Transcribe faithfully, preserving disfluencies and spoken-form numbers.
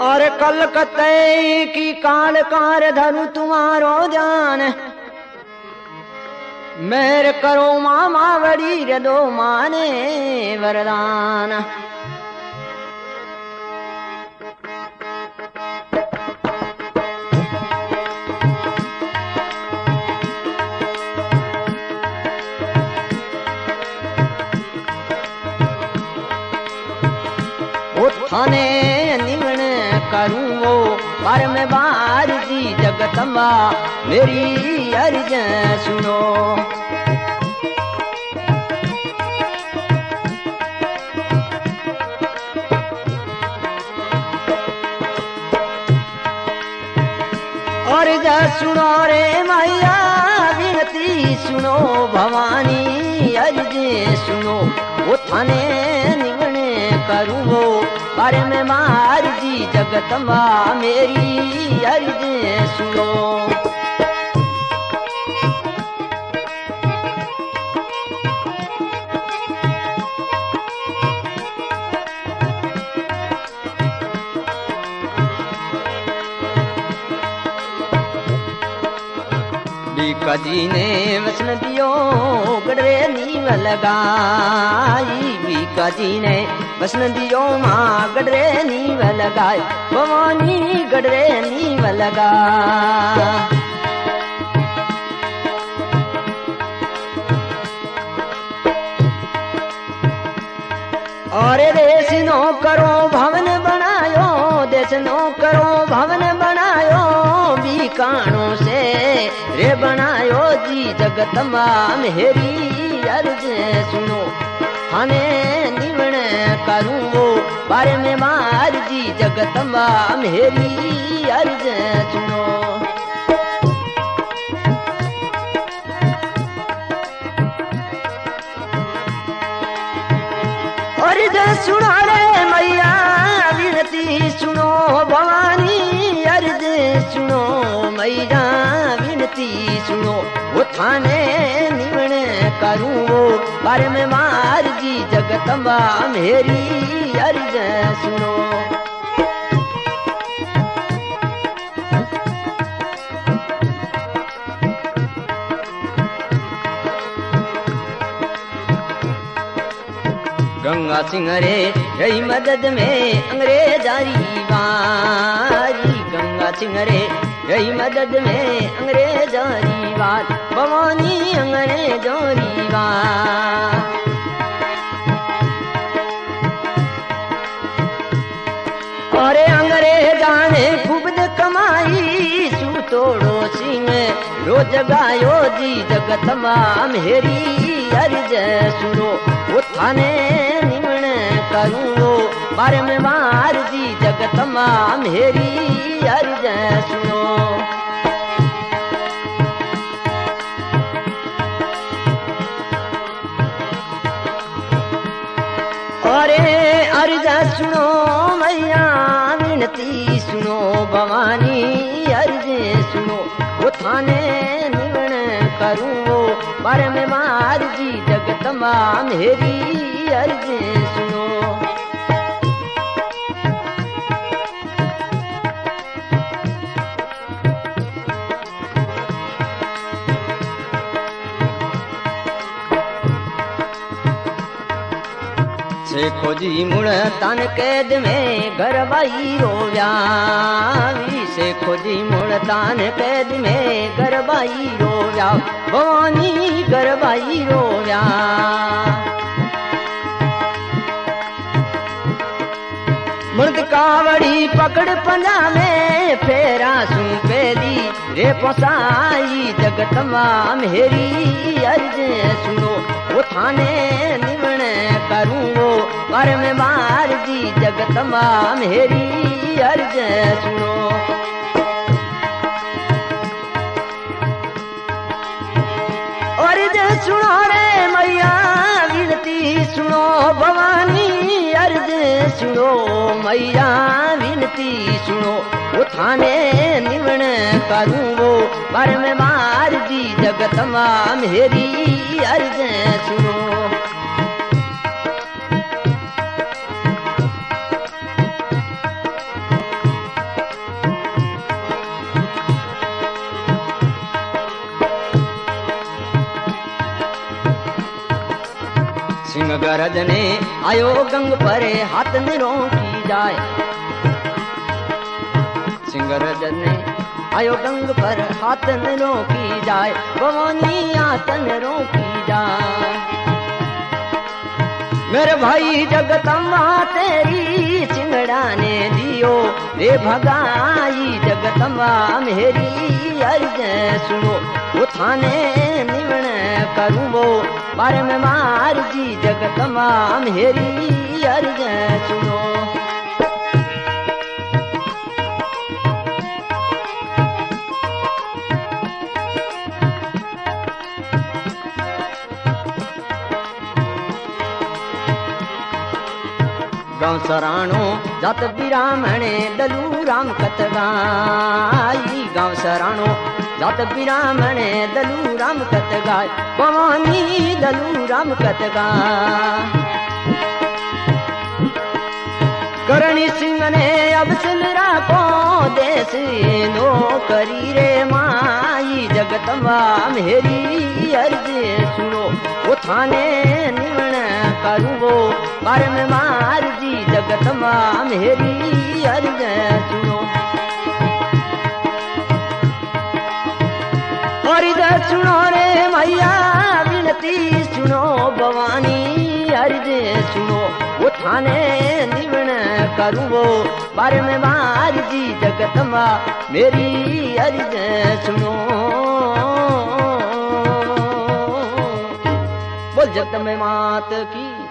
और कलकत्ते की काल कार धरू तुम्हारो जान, मेर करो मामा बड़ी रे दो माने वरदान। थाने निमण करूं वो पर में बार दी जगतम्बा मेरी अर्ज सुनो। अर्ज सुनो रे मैया विनती सुनो भवानी अर्ज सुनो। वो थाने निमण करूं वो पर में मार दी जगतम्बा मेरी अर्ज सुनो। बीका जी ने वसन दियो गडरे नीव लगाई, बीका जी ने वसन दियो माँ गडरे नीव लगाई, भवानी गडरे नीव लगा। और देश नो करो भवन बनायो, देश नो करो भवन बनायो, बीकाणों से रे बनायो जी जगतम्बा मेरी अर्ज सुनो। थाने निमण करूं वो बारे में मार जी जगतम्बा मेरी अर्ज सुनो। अर्ज सुनो रे मैया विनती सुनो भवानी अर्ज सुनो मैया विनती सुनो। वो थाने निमण करूं वो पर में मार जी जगतम्बा मेरी अर्ज सुनो। गंगा सिंह रे रही मदद में अंग्रेजारी वारी, गंगा सिंह रे रही मदद में अंग्रेजारी वार, भवानी अंग्रेजारी वार। और अंग्रेजा ने खूब कमाई सू तोड़ो सिंह रोज गायो जी जगतम्बा मेरी अर्ज सुनो। वो थाने निमण करूं वो बारे में मार जी जगतम्बा मेरी अर्ज सुनो। अरे अर्ज सुनो मैया विनती सुनो भवानी अर्ज सुनो। वो थाने निमण करूं वो बारे में मार जी जगतम्बा मेरी अर्ज सुनो। शेखो जी मुड़ तन कैद में गरबाई रोव्या, शेखो जी मुड़ तन कैद में गरबाई रोव्या, भवानी गरबाई रोव्या। मर्द कावड़ी पकड़ पंजा में फेरा सू पेली रे पोसाई जगतम्बा मेरी अर्ज सुनो। वो थाने निमण करूं वो पर में मार जी जगतम्बा मेरी अर्ज सुनो। अर्ज सुनो रे मैया विनती सुनो भवानी अर्ज सुनो मैया विनती सुनो। वो थाने निमण करूं वो पर में मार जी जगतम्बा मेरी अर्ज सुनो। सिंह गरजने आयो गंग परे हाथ निरो की जाए। सिंह गरजने आयो गंग पर हाथ निरो की जाए। भवानी हाथ निरो की जाए। मेरे भाई जगदम्बा तेरी सिंगड़ा ने दियो रे भगाई। जगदम्बा मेरी अर्ज सुनो वो थाने निवण करूँ वो बारे में मार जी। जगदम्बा मेरी अर्ज सुनो। गाँव सराणो जात बिरामणे दलू राम कथ गाई। गाँव सराणो जात बिरामणे दलू राम कथ गाय। भवानी दलू राम कथ गाय। करणी सिंह ने अब सिलरा को देश नो करी रे माई। जगदम्बा मेरी अर्ज सुनो वो थाने निवण करूँ वो बार में मार जी। जगदम्बा मेरी अर्ज सुनो। अर्ज सुनो रे मैया विनती सुनो। भवानी अर्ज सुनो वो थाने निवण करूँ वो बार में मार जी। जगदम्बा मेरी अर्ज सुनो। बोल जगदम्बा मात की।